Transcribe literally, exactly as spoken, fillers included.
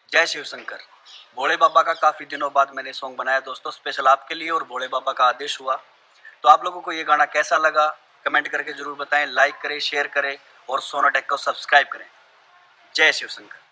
जय शिव शंकर। भोले बाबा का काफ़ी दिनों बाद मैंने सॉन्ग बनाया दोस्तों, स्पेशल आपके लिए, और भोले बाबा का आदेश हुआ। तो आप लोगों को ये गाना कैसा लगा कमेंट करके ज़रूर बताएं, लाइक करें, शेयर करें और सोनाटेक को सब्सक्राइब करें। जय शिव शंकर।